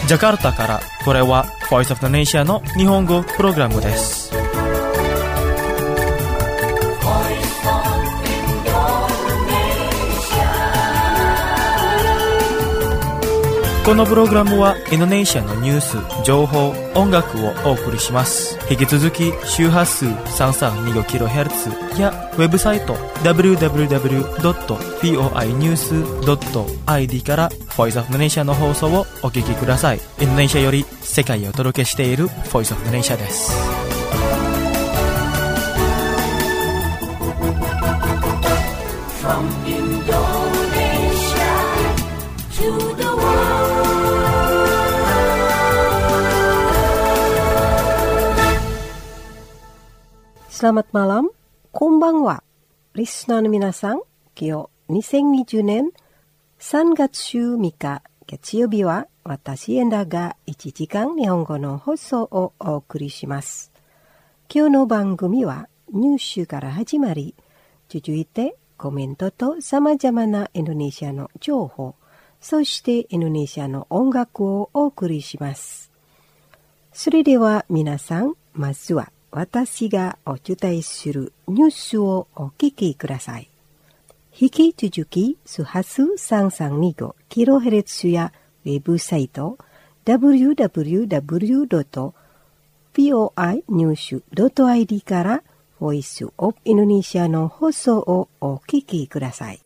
ジャカルタから、これは Voice of the Nation の日本語プログラムです。このプログラムはインドネシアのニュース、情報、音楽をお送りします。引き続き周波数 3325kHz やウェブサイト www.voinews.id から Voice of the Nation の放送をお聞きください。インドネシアより世界へお届けしている Voice of the Nation です。 Selamat malam, konbanwa. Listenerの皆さん、今日2020年3月3日月曜日は私エンダが1時間日本語の放送をお送りします。今日の番組はニュースから始まり、続いてコメントと様々なインドネシアの情報、そしてインドネシアの音楽をお送りします。それでは皆さん、まずは私がお伝えするニュースをお聞きください。引き続き、周波数 3325kHz やウェブサイト www.voinews.id からボイスオブインドネシアの放送をお聞きください。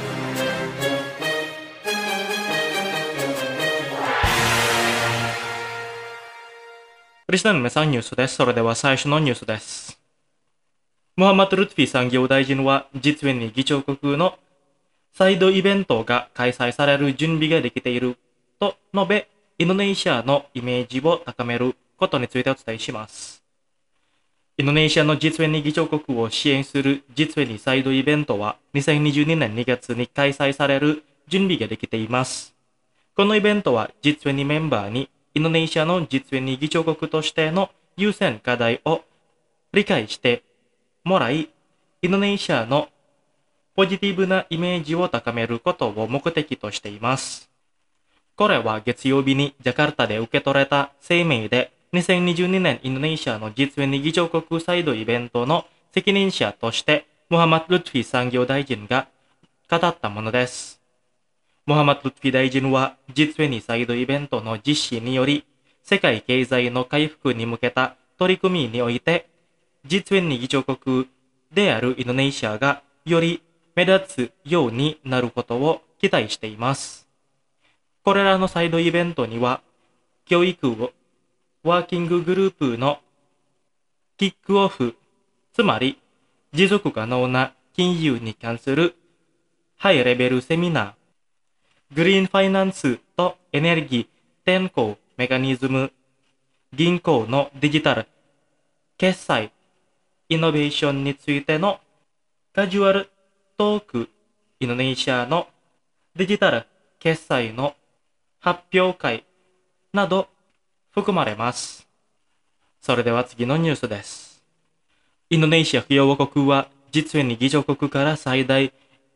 リスナーの皆さん、ニュースです。それでは最初のニュースです。ムハンマド・ルトフィ産業大臣は、G20に議長国のサイドイベントが開催される準備ができていると述べ、インドネシアのイメージを高めることについてお伝えします。インドネシアの G20 議長国を支援する G20 サイドイベントは、2022年2月に開催される準備ができています。このイベントは G20 メンバーにインドネシアのG20議長国としての優先課題を理解してもらい、インドネシアのポジティブなイメージを高めることを目的としています。これは月曜日にジャカルタで受け取れた声明で、2022年インドネシアのG20議長国サイドイベントの責任者としてムハンマド・ルトフィ産業大臣が語ったものです。ムハンマド・ルトフィ大臣は G20 サイドイベントの実施により、世界経済の回復に向けた取り組みにおいて、G20 議長国であるインドネシアがより目立つようになることを期待しています。これらのサイドイベントには、教育をワーキンググループのキックオフ、つまり持続可能な金融に関するハイレベルセミナー、グリーンファイナンスとエネルギー転向メカニズム、銀行のデジタル、決済、イノベーションについてのカジュアルトーク、インドネシアのデジタル決済の発表会など含まれます。それでは次のニュースです。インドネシア共和国はG20議長国から最大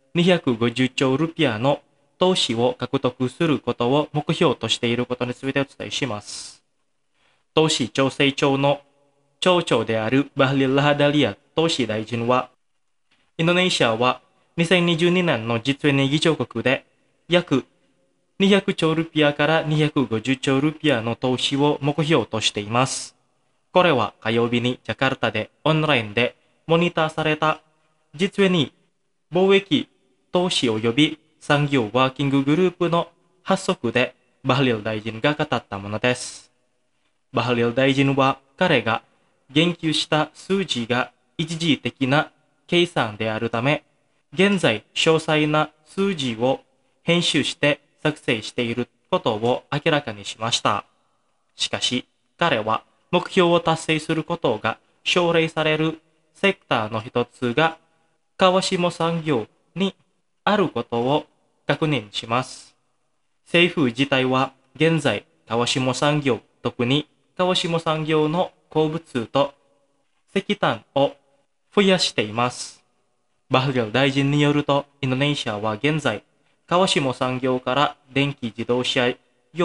250兆ルピアの投資を獲得することを目標としていることについてお伝えします。投資調整庁の庁長であるバハリル・ラハダリア投資大臣は、インドネシアは2022年のG20議長国で約200兆ルピアから250兆ルピアの投資を目標としています。これは火曜日にジャカルタでオンラインでモニターされたG20貿易投資及び産業ワーキンググループの発足でバハリル大臣が語ったものです。バハリル大臣は彼が言及した数字が一時的な計算であるため、現在詳細な数字を編集して作成していることを明らかにしました。しかし、彼は目標を達成することが奨励されるセクターの一つが川下産業にあることを確認します。政府自体は現在川下産業、特に川下産業の鉱物と石炭を増やしています。バハリル大臣によると、インドネシアは現在川下産業から電気自動車用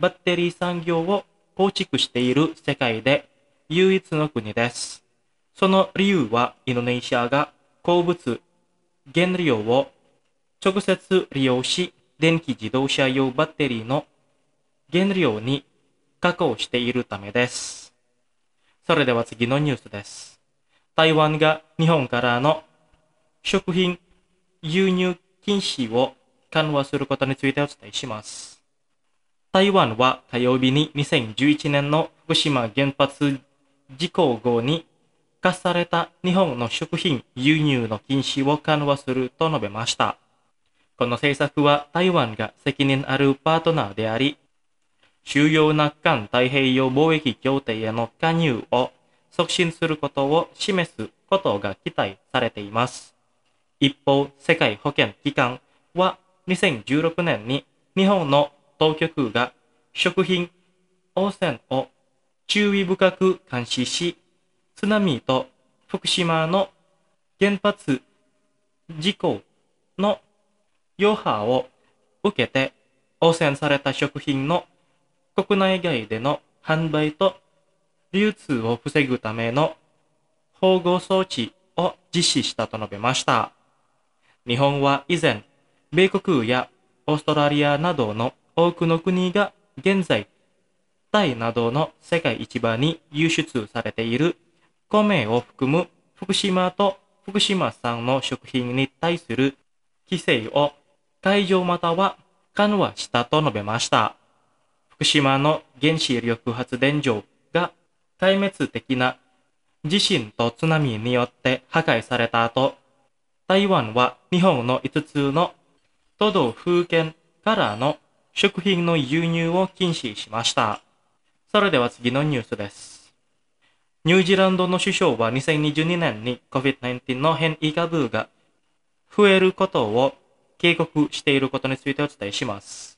バッテリー産業を構築している世界で唯一の国です。その理由はインドネシアが鉱物原料を直接利用し、電気自動車用バッテリーの原料に加工しているためです。それでは次のニュースです。台湾が日本からの食品輸入禁止を緩和することについてお伝えします。台湾は火曜日に2011年の福島原発事故後に課された日本の食品輸入の禁止を緩和すると述べました。この政策は台湾が責任あるパートナーであり、主要な環太平洋貿易協定への加入を促進することを示すことが期待されています。一方、世界保健機関は2016年に日本の当局が食品汚染を注意深く監視し、津波と福島の原発事故の余波を受けて汚染された食品の国内外での販売と流通を防ぐための保護装置を実施したと述べました。日本は以前、米国やオーストラリアなどの多くの国が現在、タイなどの世界市場に輸出されている米を含む福島と福島産の食品に対する規制を解除または緩和したと述べました。福島の原子力発電所が壊滅的な地震と津波によって破壊された後、台湾は日本の5つの都道府県からの食品の輸入を禁止しました。それでは次のニュースです。ニュージーランドの首相は2022年に COVID-19 の変異株が増えることを警告していることについてお伝えします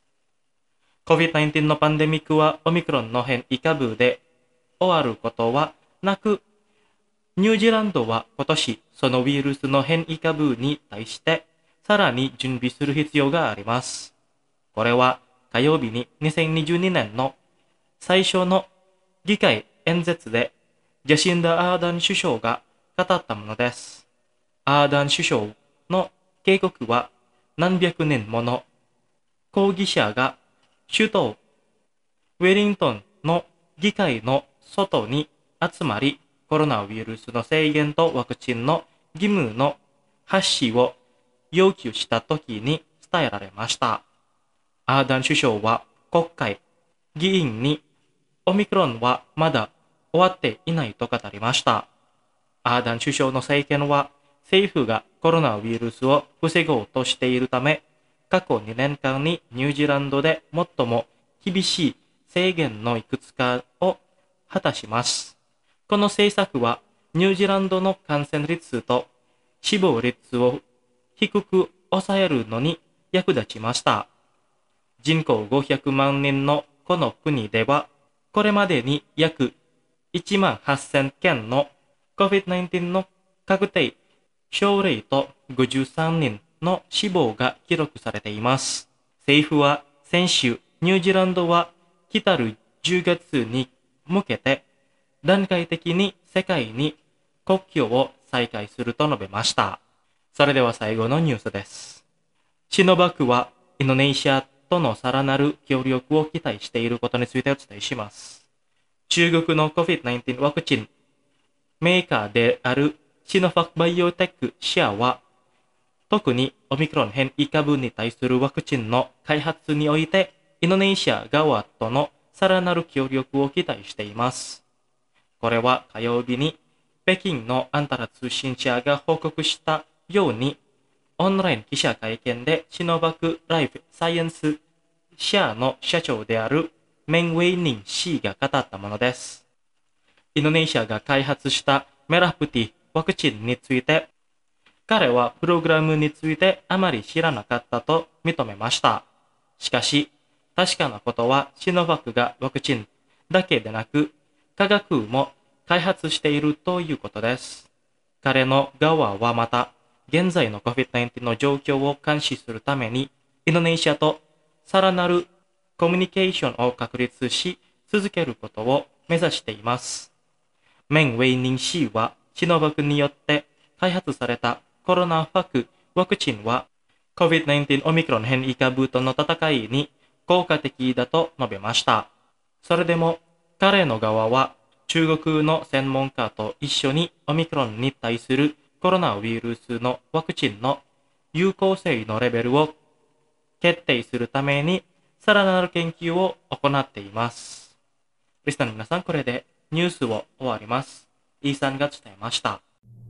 。COVID-19 のパンデミックはオミクロンの変異株で終わることはなく、ニュージーランドは今年そのウイルスの変異株に対してさらに準備する必要があります。これは火曜日に2022年の最初の議会演説でジャシンダ・アーダン首相が語ったものです。アーダン首相の警告は何百人もの抗議者が首都ウェリントンの議会の外に集まり、コロナウイルスの制限とワクチンの義務の発施を要求したときに伝えられました。アーダン首相は国会議員にオミクロンはまだ終わっていないと語りました。アーダン首相の政権は政府がコロナウイルスを防ごうとしているため、過去2年間にニュージーランドで最も厳しい制限のいくつかを果たします。この政策はニュージーランドの感染率と死亡率を低く抑えるのに役立ちました。人口500万人のこの国では、これまでに約1万8000件の COVID-19 の確定症例と53人の死亡が記録されています。政府は先週、ニュージーランドは来たる10月に向けて段階的に世界に国境を再開すると述べました。それでは最後のニュースです。シノバクはインドネシアとのさらなる協力を期待していることについてお伝えします。中国の COVID-19 ワクチンメーカーであるシノファクバイオテック社は、特にオミクロン変異株に対するワクチンの開発において、インドネシア側とのさらなる協力を期待しています。これは火曜日に北京のアンタラ通信社が報告したように、オンライン記者会見でシノバクライフサイエンス社の社長であるメンウェイニン氏が語ったものです。インドネシアが開発したメラプティワクチンについて、彼はプログラムについてあまり知らなかったと認めました。しかし、確かなことはシノバクがワクチンだけでなく、科学も開発しているということです。彼の側はまた、現在の COVID-19 の状況を監視するために、インドネシアとさらなるコミュニケーションを確立し続けることを目指しています。綿ウェイニン C はシノバクによって開発されたコロナワクチンは COVID-19 オミクロン変異株との戦いに効果的だと述べました。それでも彼の側は中国の専門家と一緒にオミクロンに対するコロナウイルスのワクチンの有効性のレベルを決定するためにさらなる研究を行っています。リスナーの皆さん、これでニュースを終わります。イーさんが伝えました。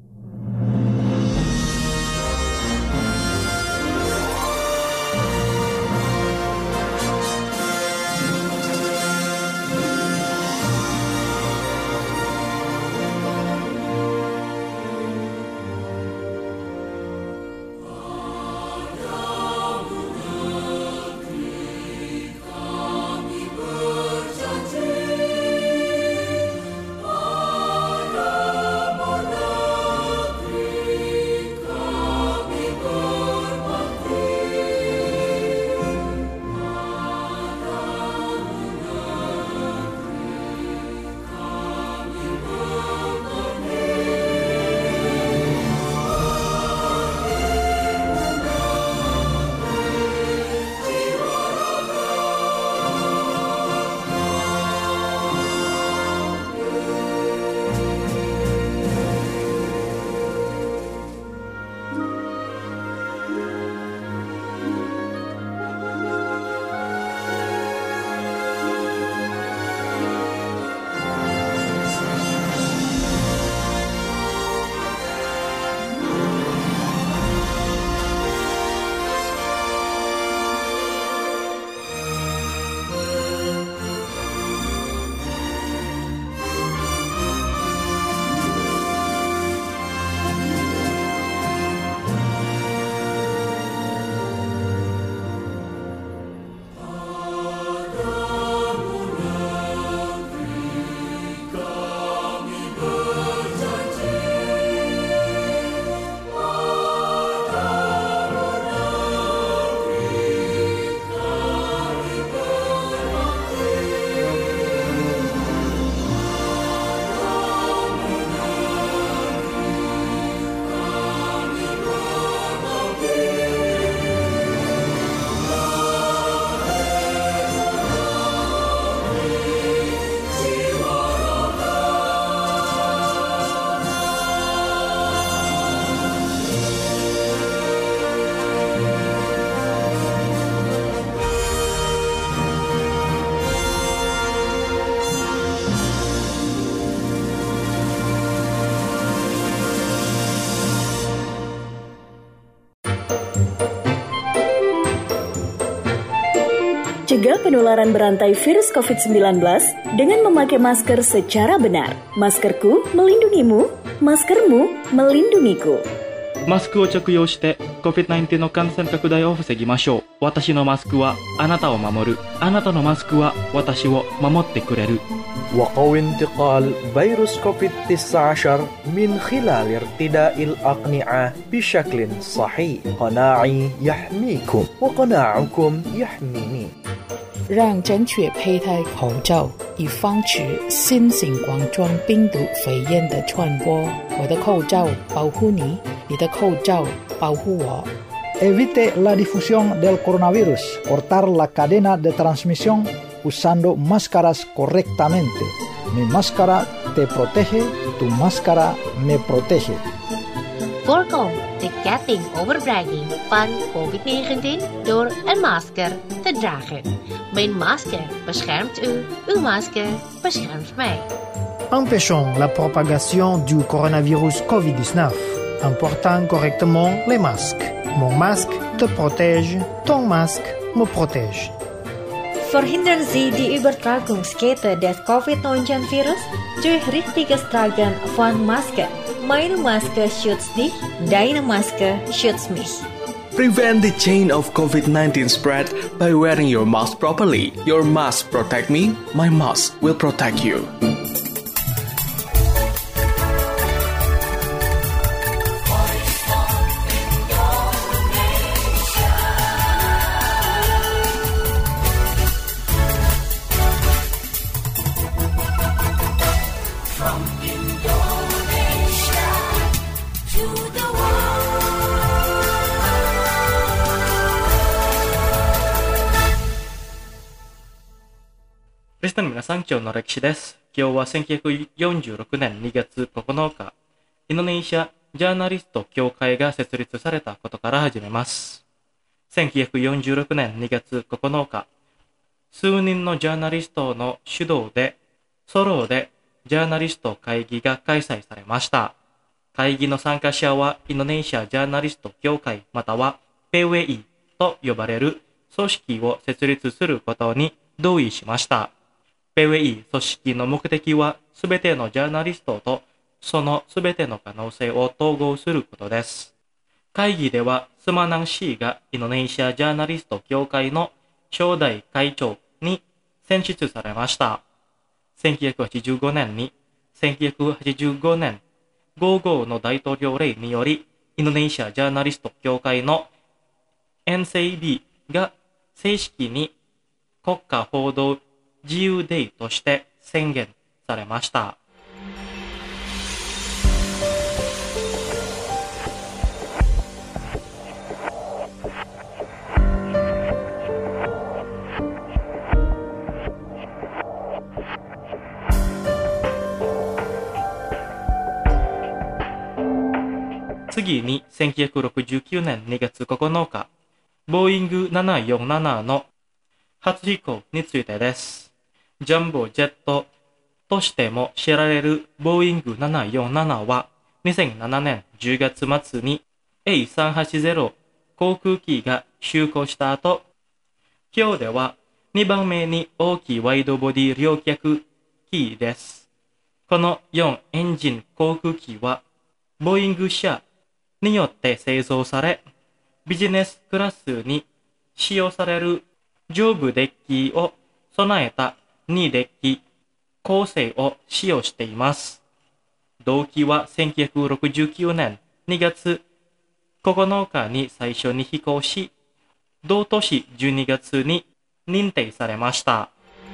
Cegah penularan berantai virus COVID-19 dengan memakai masker secara benar. Maskerku melindungimu, maskermu melindungiku. マスクを着用して COVID-19 の感染拡大を防ぎましょう。私のマスクはあなたを守る。あなたのマスクは私を守ってくれる。 وقوي انتقال فيروس كوفيد-19 من خلال ارتداء الأقنعة بشكل صحيح. قناعي يحميكم وقناعكم يحميني. 让正确佩戴口罩，以防止新型冠状病毒肺炎的传播。我的口罩保护你，你的口罩保护我。 Evite la difusión del coronavirus. Cortar la cadena de transmisión usando máscaras correctamente. Mi máscara te protege, tu máscara me protege. Voorkom de ketting overbrenging van COVID-19 door een masker te dragen. Mijn masker beschermt u, uw masker beschermt mij. Empêchons la propagation du coronavirus COVID-19 en portant correctement les masques. Mon masque te protège, ton masque me protège. Verhindern Sie die Übertragungskette des COVID-19-Virus durch richtiges Tragen von Masken. Meine Maske schützt dich, deine Maske schützt mich. Prevent the chain of COVID-19 spread by wearing your mask properly. Your mask protect me, my mask will protect you. スナーの皆さん、今日の歴史です。今日は1946年2月9日、インドネシアジャーナリスト協会が設立されたことから始めます。1946年2月9日、数人のジャーナリストの主導で、ソロでジャーナリスト会議が開催されました。会議の参加者はインドネシアジャーナリスト協会またはPWIと呼ばれる組織を設立することに同意しました。PWI 組織の目的はすべてのジャーナリストとそのすべての可能性を統合することです。会議ではスマナン氏がインドネシアジャーナリスト協会の初代会長に選出されました。1985年55の大統領令により、インドネシアジャーナリスト協会の NCB が正式に国家報道自由デーとして宣言されました。次に1969年2月9日、ボーイング747の初飛行についてです。ジャンボジェットとしても知られるボーイング747は2007年10月末に A380 航空機が就航した後、今日では2番目に大きいワイドボディ両脚機です。この4エンジン航空機はボーイング社によって製造され、ビジネスクラスに使用される上部デッキを備えた2デッキ構成を使用しています。同機は1969年2月9日に最初に飛行し、同年12月に認定されました。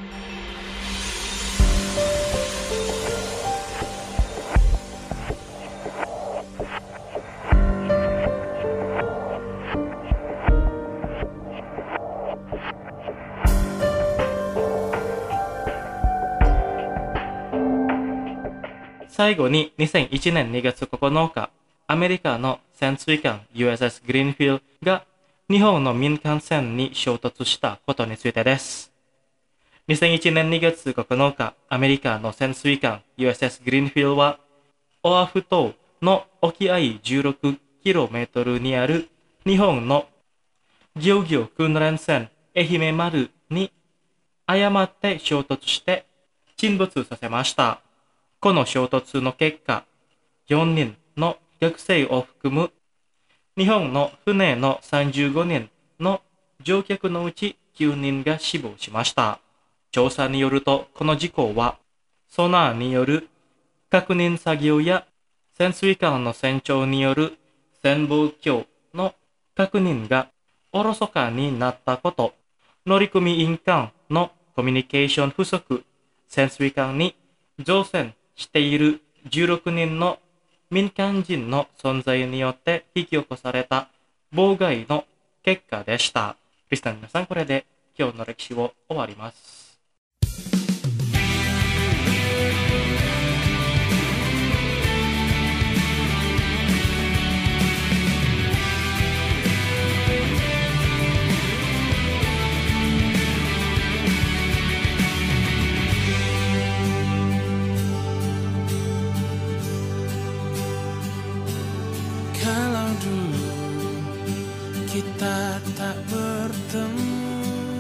最後に2001年2月9日、アメリカの潜水艦 USS グリーンフィールドが日本の民間船に衝突したことについてです。2001年2月9日、アメリカの潜水艦 USS グリーンフィールドは、オアフ島の沖合 16km にある日本の漁業訓練船愛媛丸に誤って衝突して沈没させました。この衝突の結果、4人の学生を含む日本の船の35人の乗客のうち9人が死亡しました。調査によると、この事故はソナーによる確認作業や潜水艦の船長による潜望鏡の確認がおろそかになったこと、乗組員間のコミュニケーション不足、潜水艦に乗船している16人の民間人の存在によって引き起こされた妨害の結果でした。リスナーの皆さん、これで今日の歴史を終わります。 Kita tak bertemu,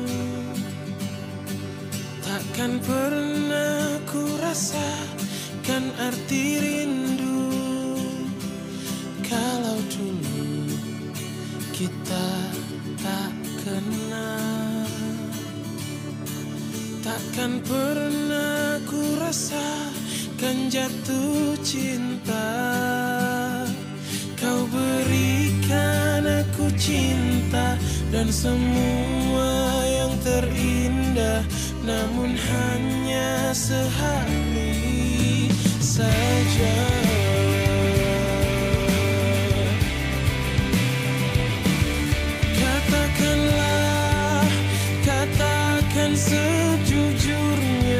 takkan pernah ku rasakan arti rindu. Kalau dulu kita tak kenal, takkan pernah ku rasakan jatuh cinta. Kau berikan aku cinta dan semua yang terindah, namun hanya sehari saja. Katakan sejujurnya,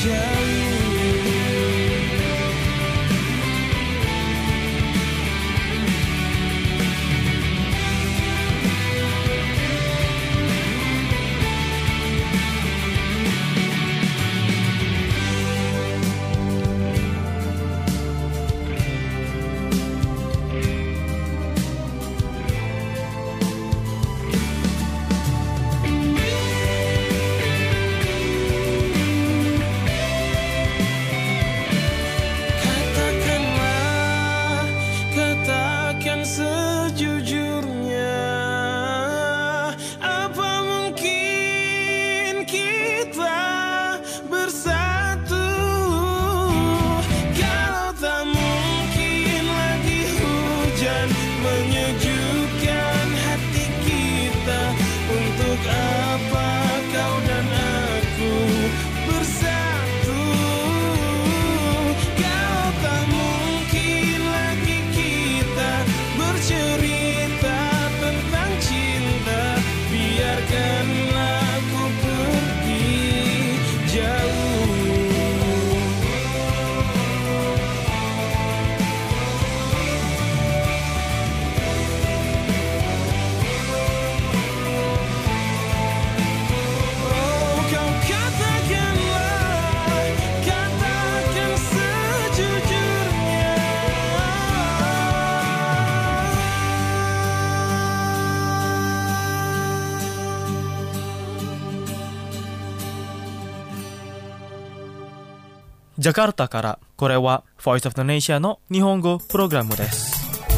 ジャカルタからこれは Voice of Indonesia の日本語プログラムです。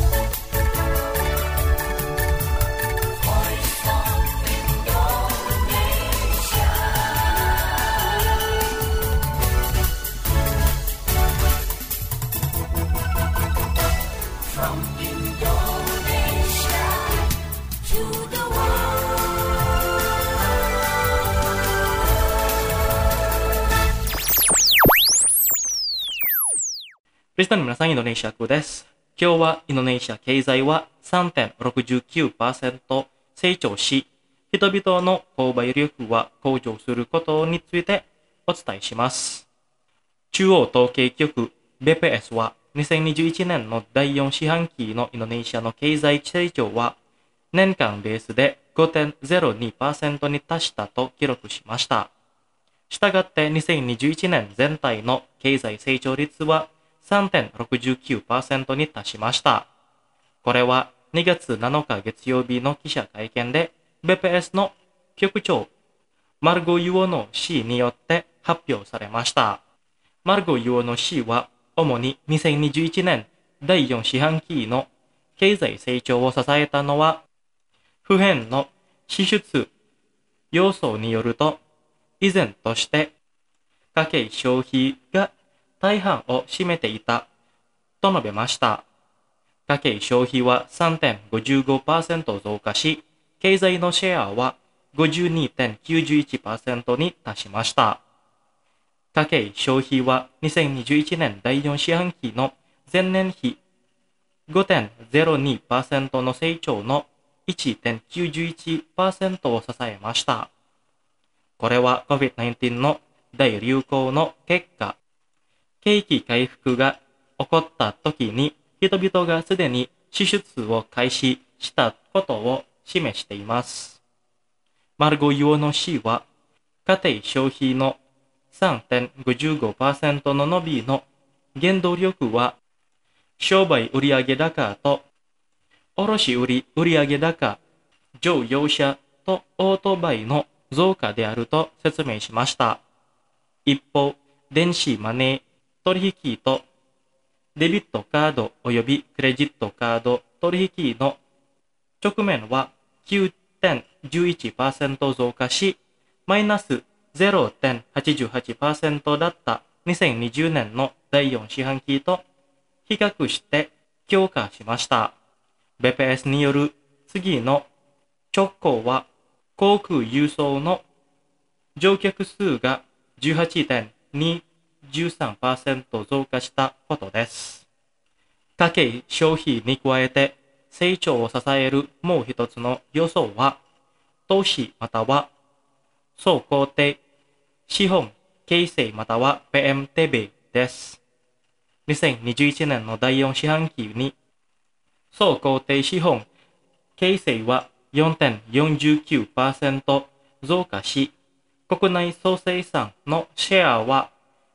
リスナーの皆さん、インドネシア語です。今日はインドネシア経済は 3.69% 成長し、人々の購買力は向上することについてお伝えします。中央統計局 BPS は2021年の第4四半期のインドネシアの経済成長は年間ベースで 5.02% に達したと記録しました。したがって2021年全体の経済成長率は3.69% に達しました。これは2月7日月曜日の記者会見で BPS の局長マルゴ・ユオノ氏によって発表されました。マルゴ・ユオノ氏は主に2021年第4四半期の経済成長を支えたのは普遍の支出要素によると、依然として家計消費が大半を占めていたと述べました。家計消費は 3.55% 増加し、経済のシェアは 52.91% に達しました。家計消費は2021年第4四半期の前年比 5.02% の成長の 1.91% を支えました。これは COVID-19 の大流行の結果、景気回復が起こった時に人々がすでに支出を開始したことを示しています。マルゴ・ユオノ氏は家庭消費の 3.55% の伸びの原動力は商売売上高と卸売上高、乗用車とオートバイの増加であると説明しました。一方、電子マネー取引とデビットカード及びクレジットカード取引の直面は 9.11% 増加し、マイナス 0.88% だった2020年の第4四半期と比較して強化しました。BPS による次の直行は航空輸送の乗客数が 18.13% 増加したことです。家計消費に加えて成長を支えるもう一つの要素は投資または総工程資本京成または PMTB です。2021年の第4四半期に、総工程資本、京成は 4.49% 増加し、国内総生産のシェアは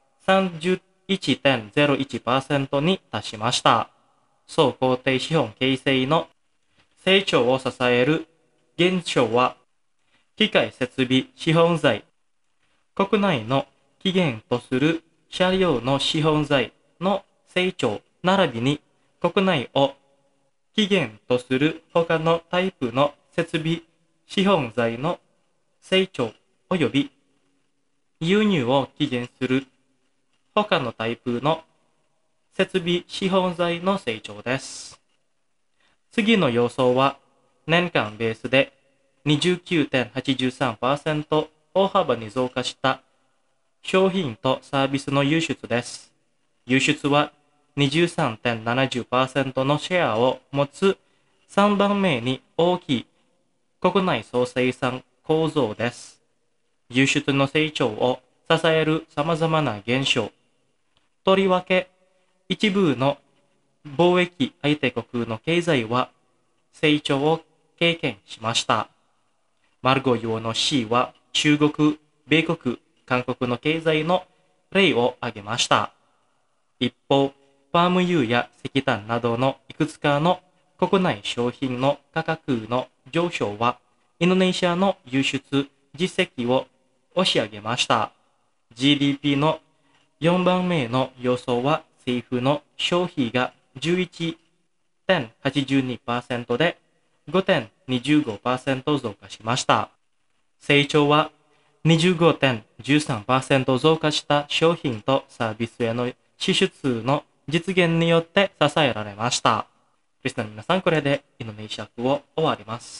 31.01% に達しました。総工程資本形成の成長を支える現象は、機械設備資本財、国内の起源とする車両の資本財の成長、並びに国内を起源とする他のタイプの設備資本財の成長及び輸入を起源する他のタイプの設備資本財の成長です。次の予想は年間ベースで 29.83% 大幅に増加した商品とサービスの輸出です。輸出は 23.70% のシェアを持つ3番目に大きい国内総生産構造です。輸出の成長を支える様々な現象。とりわけ、一部の貿易相手国の経済は成長を経験しました。マルゴ用の C は中国、米国、韓国の経済の例を挙げました。一方、パーム油や石炭などのいくつかの国内商品の価格の上昇は、インドネシアの輸出実績を押し上げました。GDP の4番目の予想は、政府の消費が 11.82% で 5.25% 増加しました。成長は 25.13% 増加した商品とサービスへの支出の実現によって支えられました。リスナーの皆さん、これでインドネシア語を終わります。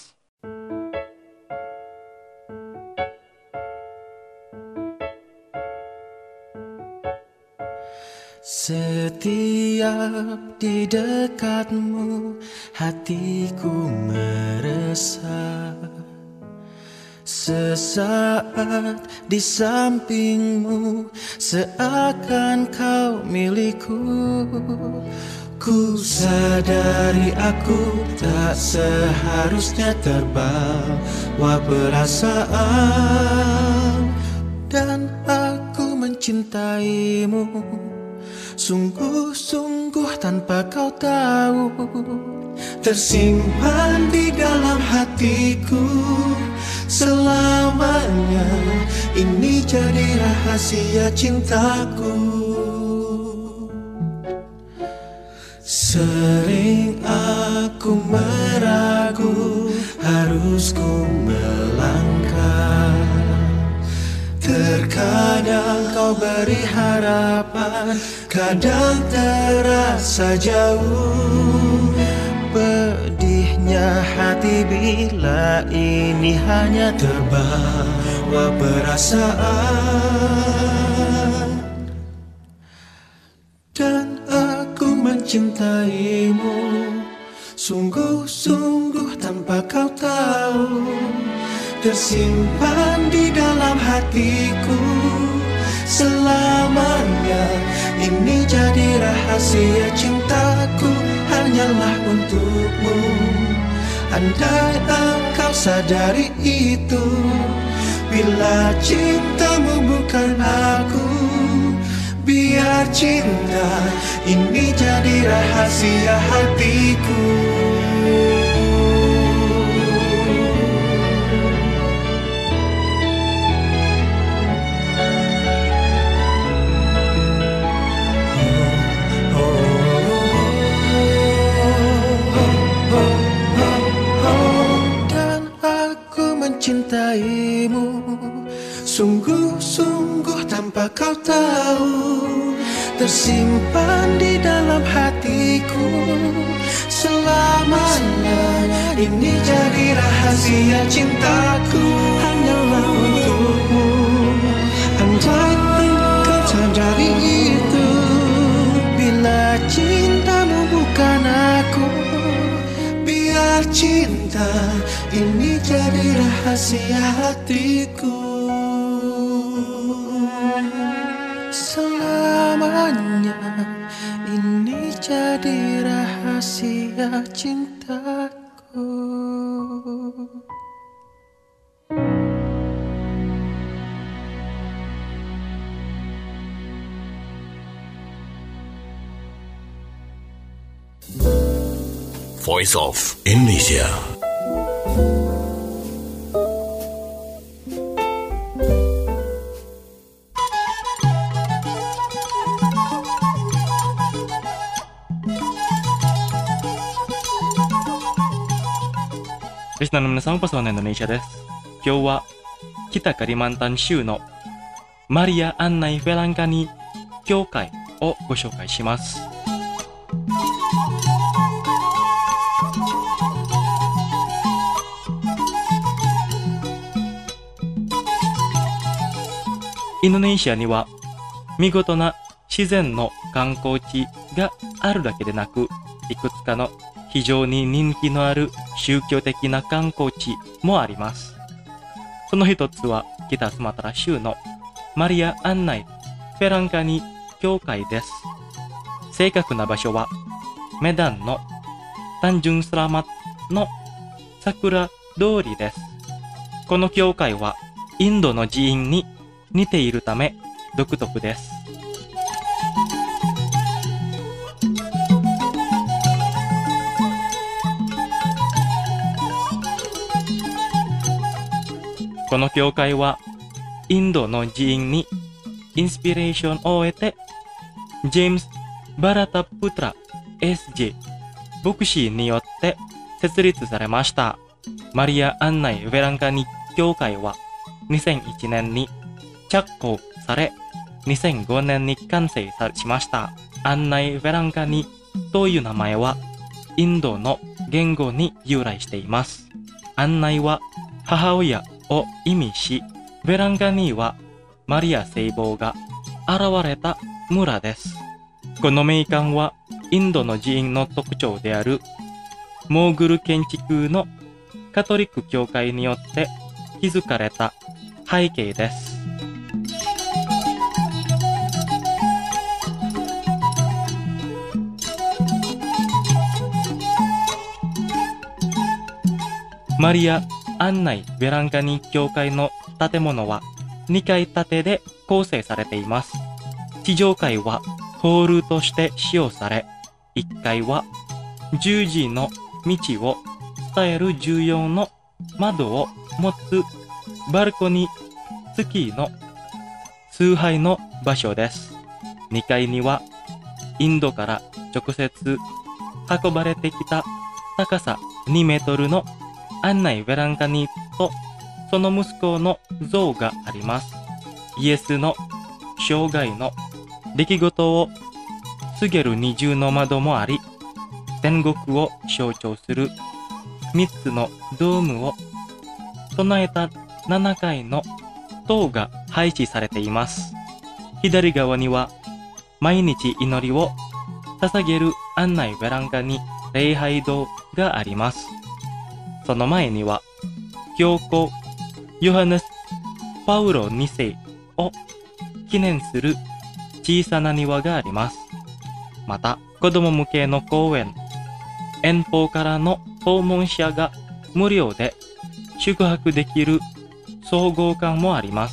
Setiap di dekatmu hatiku meresah. Sesaat di sampingmu seakan kau milikku. Ku sadari aku tak seharusnya terbawa perasaan, dan aku mencintaimu sungguh-sungguh tanpa kau tahu. Tersimpan di dalam hatiku selamanya, ini jadi rahasia cintaku. Sering aku meragu, harus ku melangkah. Terkadang kau beri harapan, kadang terasa jauh. Pedihnya hati bila ini hanya terbawa perasaan, dan aku mencintaimu sungguh-sungguh tanpa kau tahu. Tersimpan di dalam hatiku selamanya, ini jadi rahasia cintaku hanyalah untukmu. Andai engkau sadari itu, bila cintamu bukan aku, biar cinta ini jadi rahasia hatiku. Mencintaimu sungguh-sungguh tanpa kau tahu. Tersimpan di dalam hatiku selamanya, ini jadi rahasia cintaku hanyalah untukmu. Andai engkau sadari itu, bila cintamu bukan aku, biar cinta ini jadi rahasia hatiku. selamanya. Ini jadi rahasia cintaku. Voice of Indonesia. Listenerの皆さん、パソコンのインドネシアです。今日は北カリマンタン州のマリア・アンナイ・フェランカニ教会をご紹介します。インドネシアには見事な自然の観光地があるだけでなく、いくつかの非常に人気のある宗教的な観光地もあります。その一つは北スマトラ州のマリア・アンナイ・フェランカニ教会です。正確な場所はメダンのタンジュンスラマの桜通りです。この教会はインドの寺院に似ているため独特です。この教会はインドの寺院にインスピレーションを得て、ジェームス・バラタプトラ S.J. 牧師によって設立されました。マリア・アンナイ・ヴェランカニ教会は2001年に着工され、2005年に完成しました。アンナイ・ヴェランカニという名前はインドの言語に由来しています。アンナイは母親を意味し、ヴェランカニはマリア聖母が現れた村です。この名館はインドの寺院の特徴であるモーグル建築のカトリック教会によって築かれた背景です。マリア・アンナイ・ヴェランカニ教会の建物は2階建てで構成されています。地上階はホールとして使用され、1階は十字の道を伝える重要の窓を持つバルコニー付きの崇拝の場所です。2階にはインドから直接運ばれてきた高さ2メートルのアンナイ・ヴェランカニとその息子の像があります。イエスの生涯の出来事を告げる二重の窓もあり、天国を象徴する3つのドームを備えた7階の塔が配置されています。左側には毎日祈りを捧げるアンナイ・ヴェランカニ礼拝堂があります。その前には教皇ヨハネス・パウロ2世を記念する小さな庭があります。また子供向けの公園、遠方からの訪問者が無料で宿泊できる総合館もあります。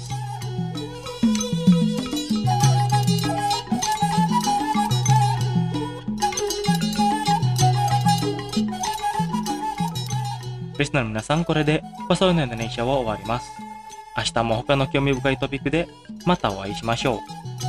リスナーの皆さん、これでパソコンのインドネシアは終わります。明日も他の興味深いトピックでまたお会いしましょう。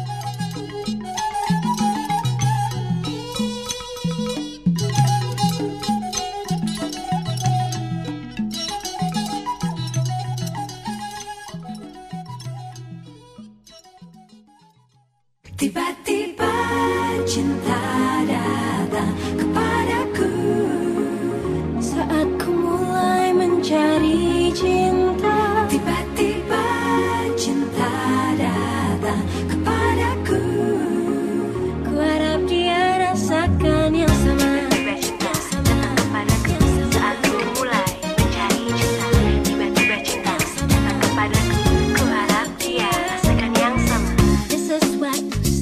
Tiba-tiba cinta datang kepadaku saat ku mulai mencari cinta. Tiba-tiba cinta datang kepadaku. Ku harap dia rasakan yang sama. Tiba-tiba cinta datang kepadaku saat ku mulai mencari cinta. Tiba-tiba cinta datang kepadaku. Ku harap dia rasakan yang sama. This is what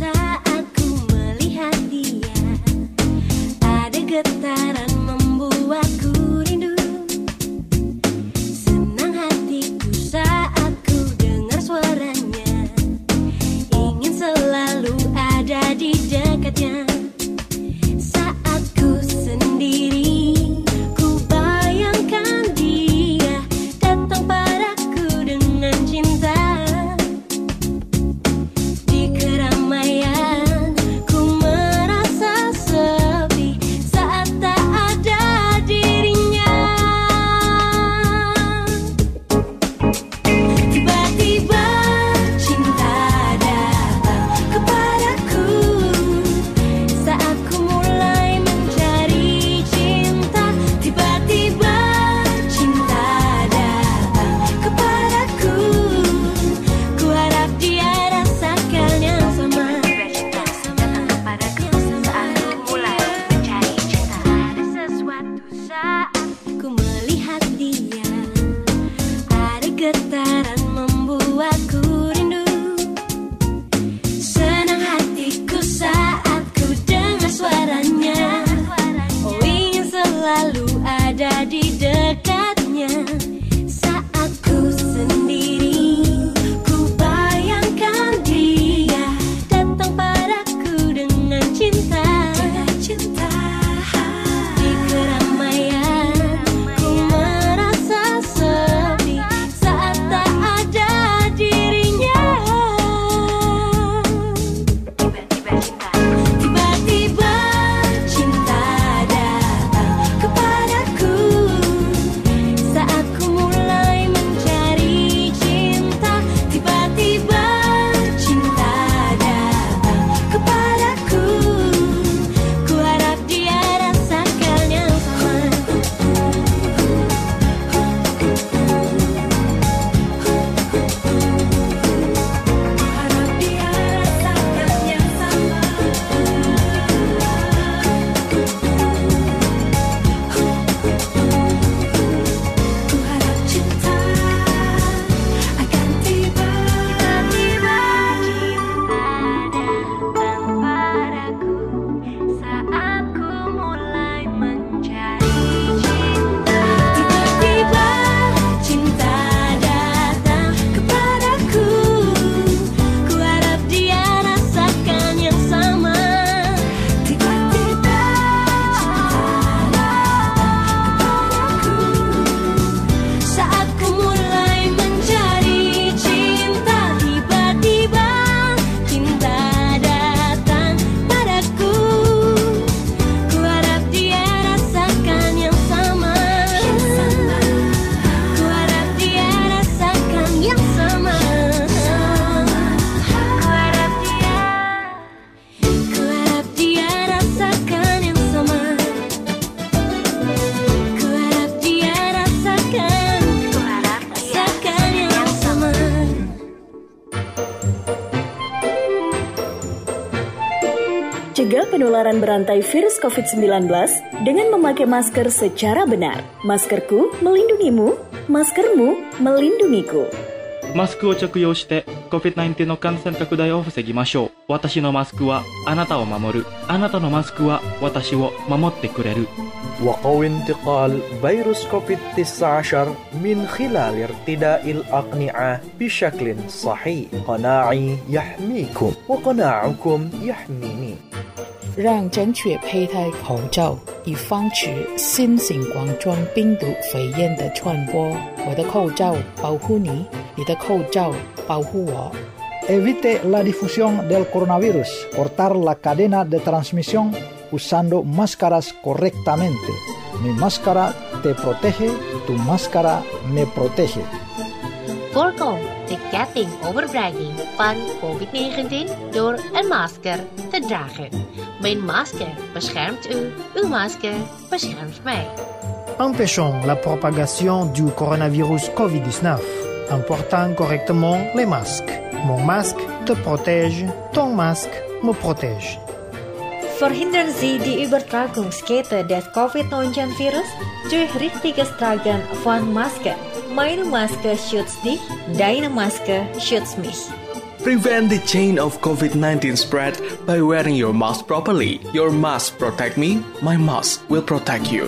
Cegah penularan berantai virus COVID-19 dengan memakai masker secara benar. Maskerku melindungimu, maskermu melindungiku. マスクを着用して COVID-19 の感染拡大を防ぎましょう。私のマスクはあなたを守る。あなたのマスクは私を守ってくれる。 وقوي انتقال فيروس كوفيد-19 من خلال ارتداء الأقنعة بشكل صحيح. قناعي يحميكم وقناعكم يحميني. 让正确佩戴口罩，以防止新型冠状病毒肺炎的传播。我的口罩保护你，你的口罩保护我。 Evite la difusión del coronavirus. Cortar la cadena de transmisión usando máscaras correctamente. Mi máscara te protege, tu máscara me protege. Voorkom de ketting overbrenging van COVID-19 door een masker te dragen. Mijn masker beschermt u, uw masker beschermt mij. Empêchons la propagation du coronavirus COVID-19 en portant correctement les masques. Mon masque te protège, ton masque me protège. Verhindern Sie die Übertragungskette des Covid-19-Virus durch richtiges Tragen von Maske. Meine Maske schützt dich, deine Maske schützt mich. Prevent the chain of COVID-19 spread by wearing your mask properly. Your mask protect me, my mask will protect you.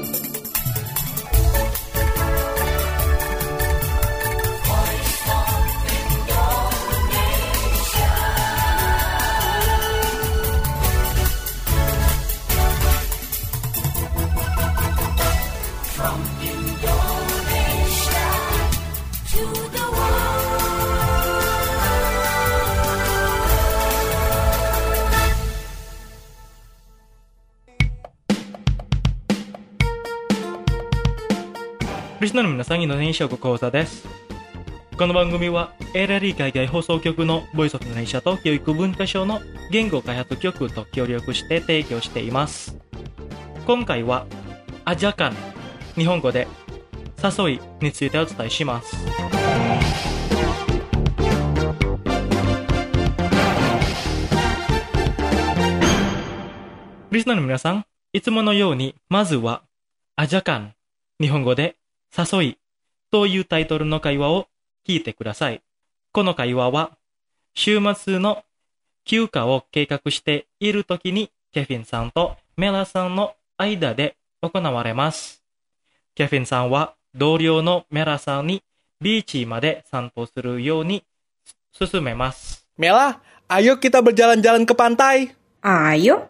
リスナーの皆さん、インドネシア語講座です。この番組は LRI 海外放送局のボイスオブインドネシアと教育文化省の言語開発局と協力して提供しています。今回はアジャカン、日本語で誘いについてお伝えします。リスナーの皆さん、いつものようにまずはアジャカン、日本語で誘いというタイトルの会話を聞いてください。この会話は週末の休暇を計画しているときにケフィンさんとメラさんの間で行われます。ケフィンさんは同僚のメラさんにビーチまで散歩するように勧めます。 Mela, ayo kita berjalan-jalan ke pantai. Ayo.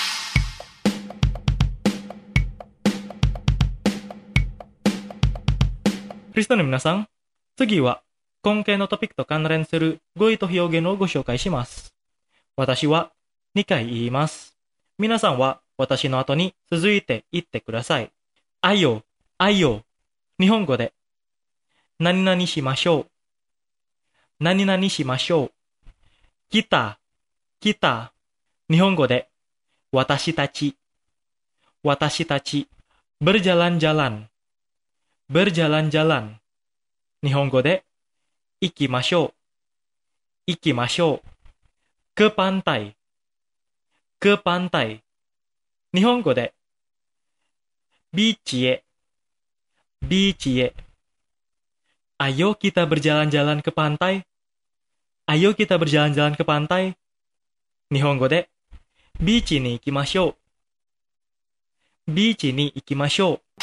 リスナーの皆さん、次は今回のトピックと関連する語彙と表現をご紹介します。私は2回言います。皆さんは私の後に続いて言ってください。あよ、あよ。日本語で何々しましょう。何々しましょう。来た、来た。日本語で私たち、私たち。berjalan-jalan。berjalan-jalan。日本語で行きましょう。行きましょう。ke pantai。ke pantai。日本語でビーチへ。ビーチへ。Ayo kita berjalan-jalan ke pantai。Ayo kita berjalan-jalan ke pantai。日本語でビーチに行きましょう。ビーチに行きましょう。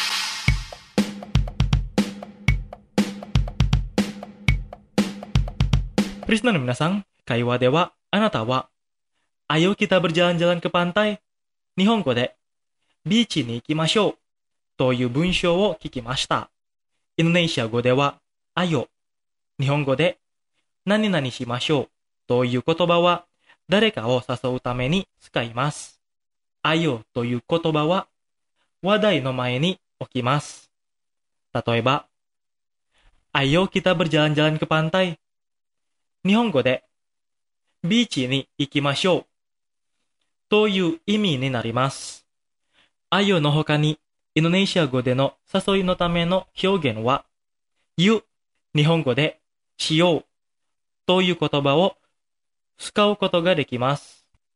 リスナーの皆さん、会話ではあなたは Ayo kita berjalan-jalan ke pantai。日本語でビーチに行きましょうという文章を聞きました。インドネシア語では Ayo、日本語で何々しましょうという言葉は誰かを誘うために使います。Ayo という言葉は話題の前に置きます。例えば、Ayo kita berjalan-jalan ke pantai。日本語でビーチに行きましょうという意味になります。Ayo の他にインドネシア語での誘いのための表現は You、日本語でしようという言葉を使うことができます。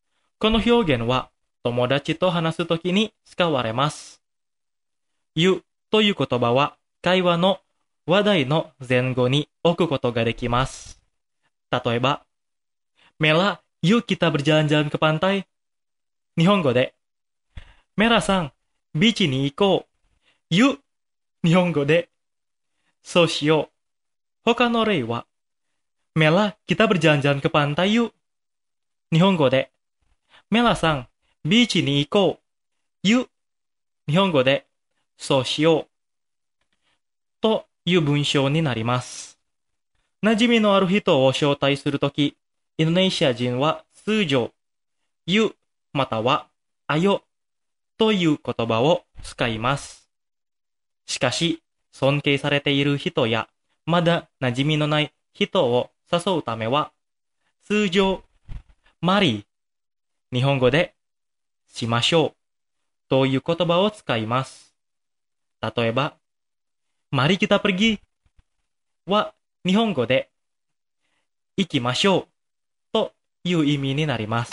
この表現は友達と話すときに使われます。ゆという言葉は会話の話題の前後に置くことができます。例えば、Mela, yuk kita berjalan-jalan ke pantai. 日本語で、メラさん、ビーチに行こう。ゆ、日本語で、そうしよう。他の例は、Mela, kita berjalan-jalan ke pantai yuk. 日本語で、メラさん、ビーチに行こう。ゆ、日本語で、そうしよう。という文章になります。馴染みのある人を招待するとき、インドネシア人は通常、ゆまたはあよという言葉を使います。しかし、尊敬されている人やまだ馴染みのない人を誘うためは、通常、マリー、日本語でしましょうという言葉を使います。例えば、Mari kita pergi は日本語で行きましょうという意味になります。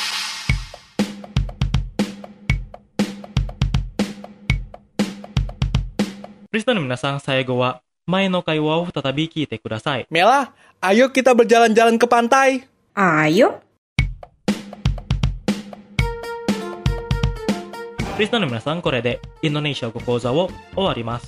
リスナーの皆さん、最後は前の会話を再び聞いてください。 Mela, ayo kita berjalan-jalan ke pantai. Ayo. リスナーの皆さん、これでインドネシア語講座を終わります。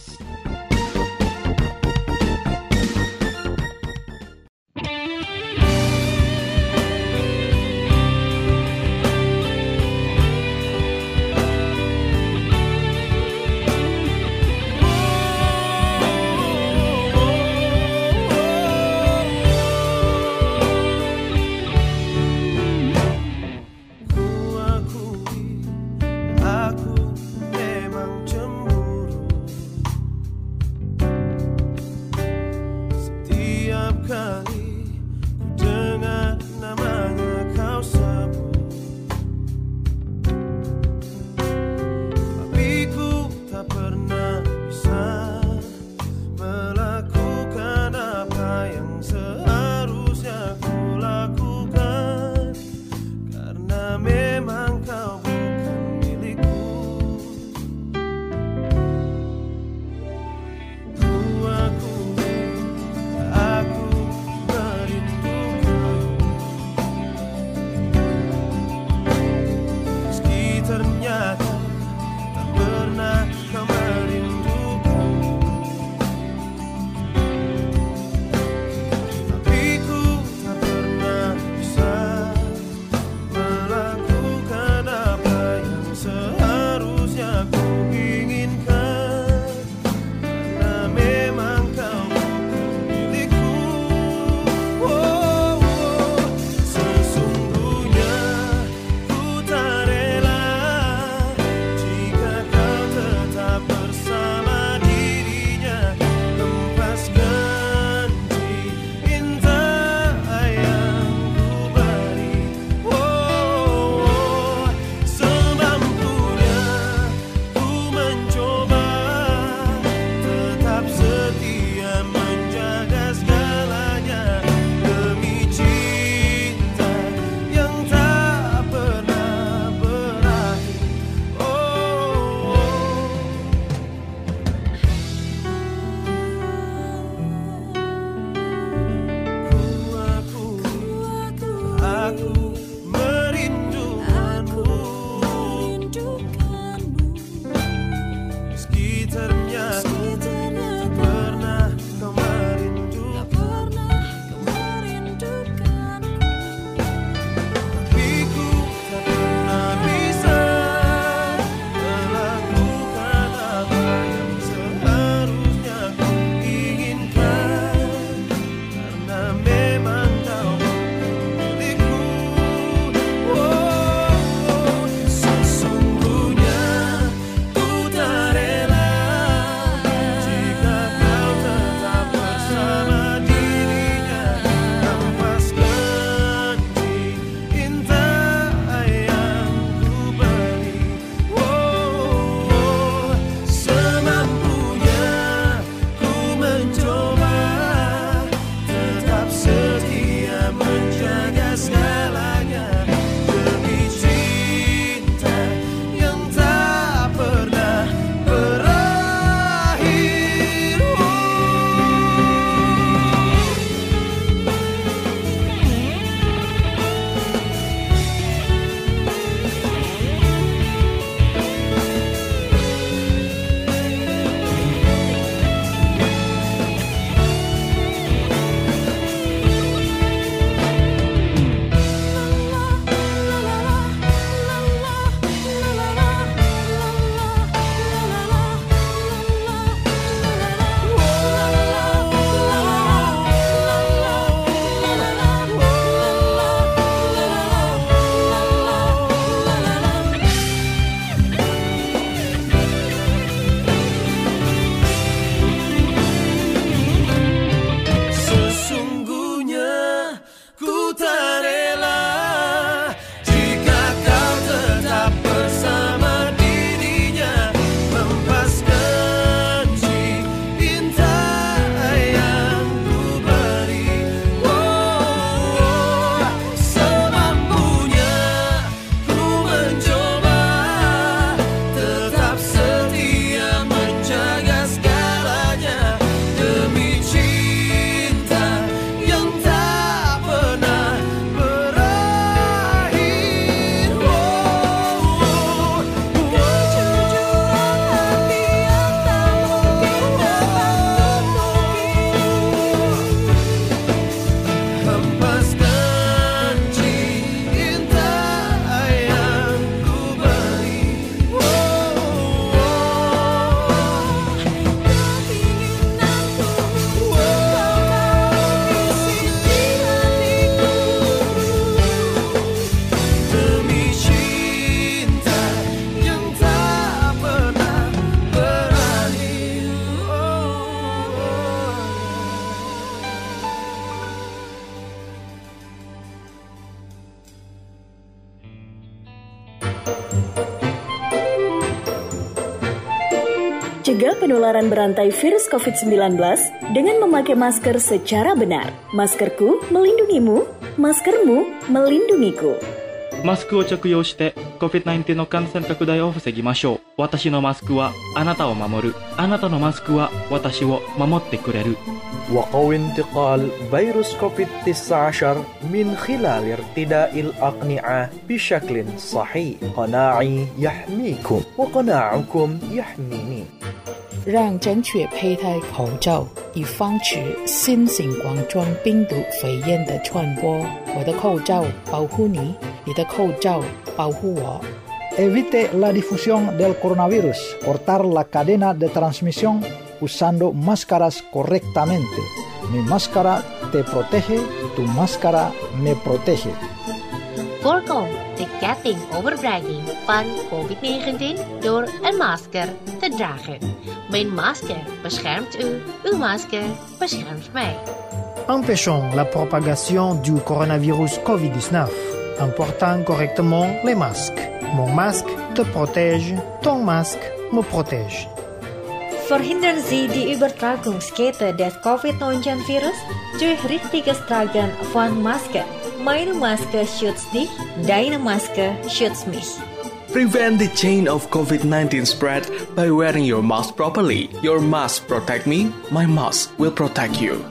Cegah penularan berantai virus COVID-19 dengan memakai masker secara benar. Maskerku melindungimu, maskermu melindungiku. マスクを着用して COVID-19 の感染拡大を防ぎましょう。私のマスクはあなたを守る。あなたのマスクは私を守ってくれる。 وقوي انتقال فيروس كوفيد-19 من خلال ارتداء الأقنعة بشكل صحيح. قناعي يحميكم وقناعكم يحميني. 让正确佩戴口罩，以防止新型冠状病毒肺炎的传播。我的口罩保护你，你的口罩保护我。 Evite la difusión del coronavirus. Cortar la cadena de transmisión usando máscaras correctamente. Mi máscara te protege, tu máscara me protege. Voorkom de ketting overbregging van COVID-19 door een masker te dragen. Mijn masker beschermt u, uw masker beschermt mij. Empêchons la propagation du coronavirus COVID-19 en portant correctement les masques. Mon masque te protège, ton masque me protège. Verhindern Sie die Übertragungskette des Covid-19-Virus durch richtiges Tragen von Maske. Meine Maske schützt dich, deine Maske schützt mich. Prevent the chain of COVID-19 spread by wearing your mask properly. Your mask protect me, my mask will protect you.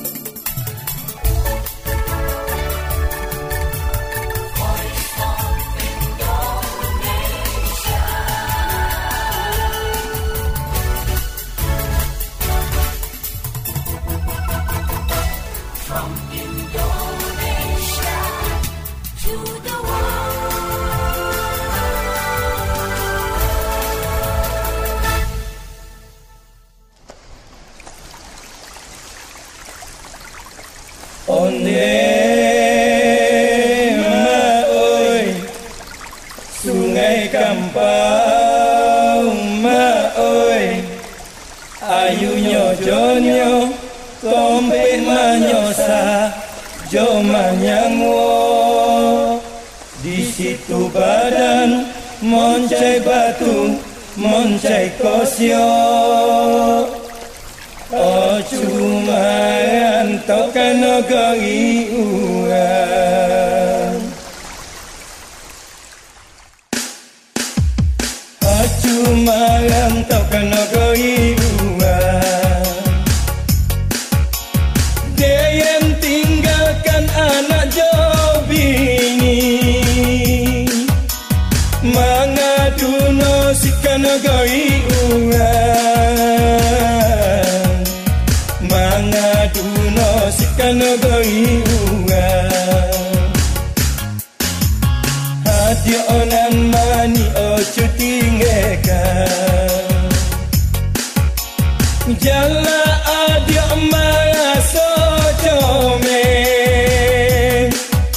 Sungai Kampau ma ơi, ayunyo jonyo, tompet manyosa, joma nyangwo. Di situ badan, moncai batu, moncai kosyo. Oh cuma antau kanogori uang. Oh cuma antau kanogori uang. Dia yang tinggalkan anak jauh bini, mangadu no si kanogori uang. Mangadu no si kanogori uang. Hati onan mani ocu tinggalkan. Jala adio maraso comel.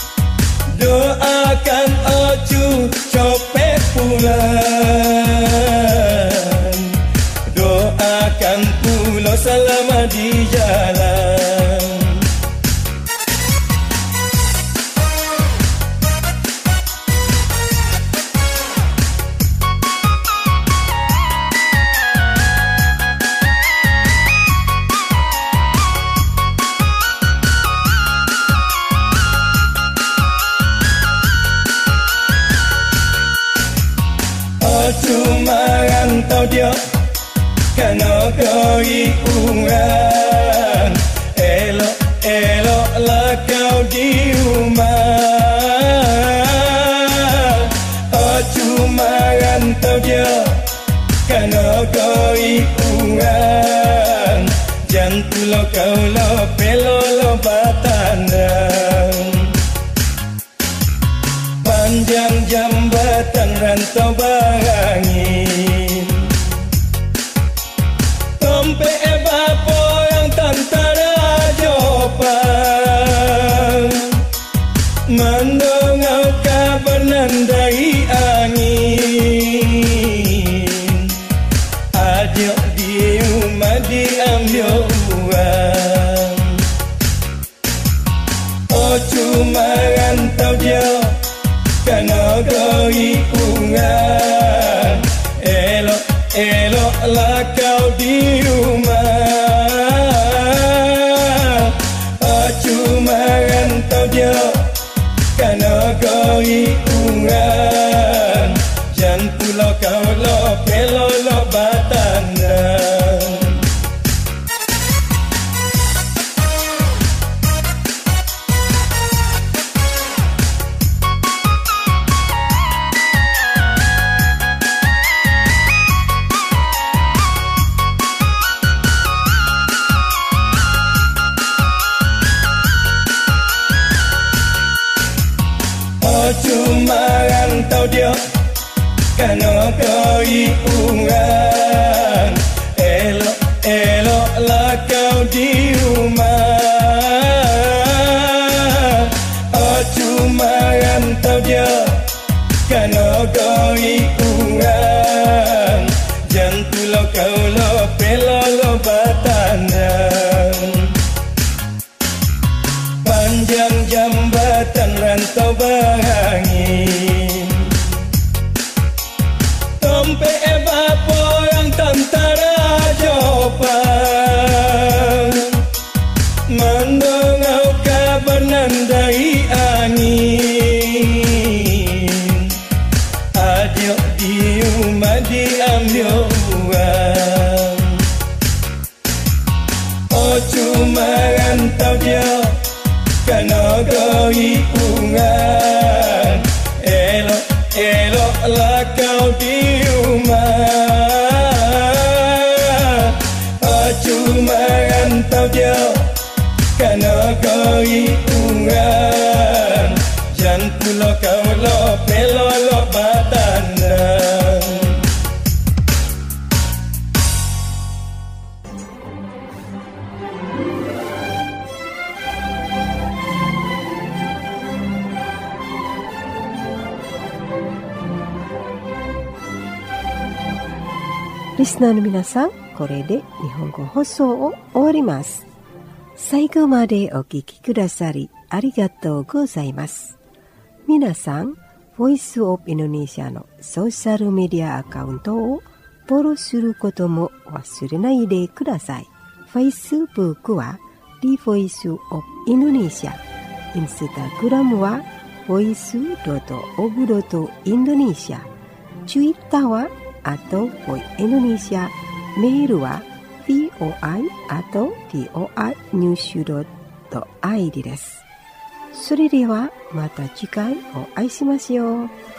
Doakan ocu copet pulang. Doakan pulau selama di jalan. Oh cuma rantau dia kanogori uang. Elok-eloklah kau di rumah. Oh cuma rantau dia kanogori uang. Jangan pulau kau lo pelo lo batandang. Panjang jambatan rantau barangin. Tompe bapo yang tantara jopan. Mendongau kabanan dari angin. Adik di rumah diambil uang. Oh cuma rantau dia kanogori keiungan. Elok-eloklah kau di rumah. Cuma rantau je karena keiungan. Jangan pulau kau lo pelo lo batanan. Cuma rantau dia karena keiungan. Elok-eloklah kau di rumah. Cuma rantau dia karena keiungan. Jangan pulau kau lo pelo lo batanan. Panjang jambatan rantau berangin. Tompe evapo yang tantara jawaban. Mendengar kabar dari angin. Adik di rumah diambil uang. Cuma rantau dia karena keiungan. Elok-eloklah kau di rumah. Cuma rantau dia karena keiungan. Jangan pulau kau lo pelo lo batanan. Listenerの皆さん、これで日本語放送を終わります。最後までお聞きくださりありがとうございます。皆さん、ボイスオブインドネシアのソーシャルメディアアカウントをフォローすることも忘れないでください。Facebook は The Voice of Indonesia、Instagram は voice.of.indonesia、Twitter は@Voice Indonesia、メールは voi@voinews.id です。それではまた次回お会いしましょう。